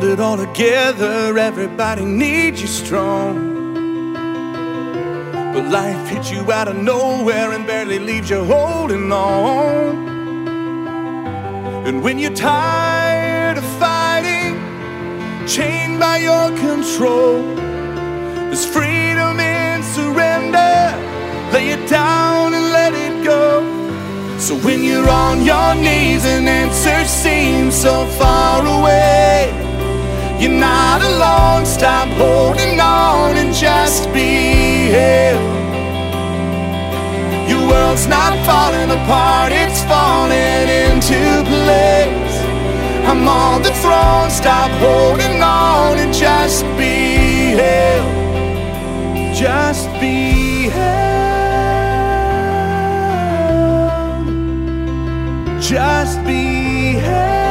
it all together, everybody needs you strong. But life hits you out of nowhere and barely leaves you holding on. And when you're tired of fighting, chained by your control, there's freedom in surrender. Lay it down and let it go. So when you're on your knees and answers seem so far away, you're not alone. Stop holding on and just be held. Your world's not falling apart, it's falling into place. I'm on the throne. Stop holding on and just be held. Just be held. Just be held.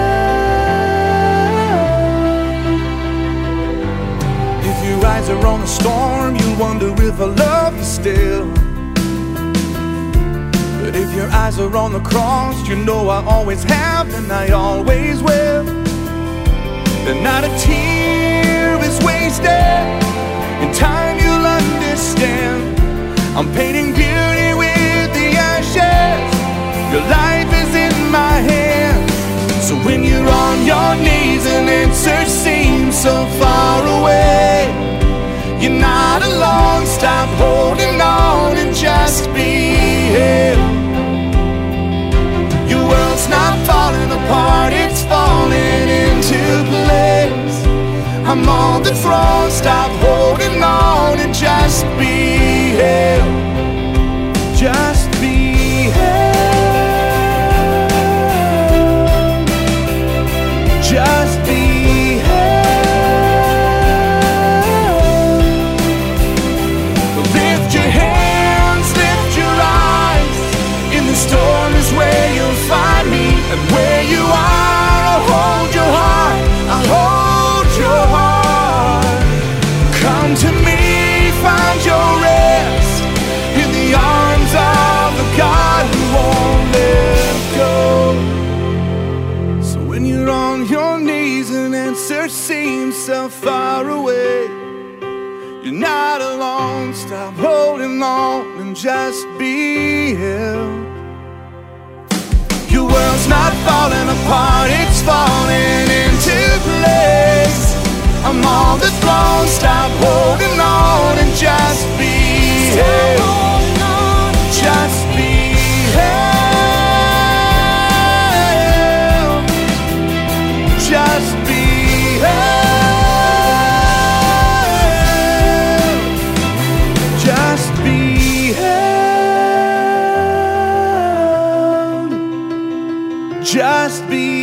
If your eyes are on the storm, you wonder if I love you still. But if your eyes are on the cross, you know I always have and I always will. And not a tear is wasted. In time you'll understand. I'm painting beauty with the ashes. Your life is in my hands. So when you're on your knees and answers seem so far away, you're not alone. Stop holding on and just be held. Your world's not falling apart, it's falling into place. I'm on the throne. Stop holding on and just be held. Just be held. Just be held. Lift your hands, lift your eyes. In the storm is where you'll find me. And where you are, I'll hold your heart. I'll hold your heart. Come to me, find your rest in the arms of the God who won't let go. So when you're on your knees and answers seem so far away, you're not alone. Stop holding on and just be held. Your world's not falling apart, it's falling into place. I'm on the throne. Stop holding on and just be held. Just be held. Just be held. Just be held. Just be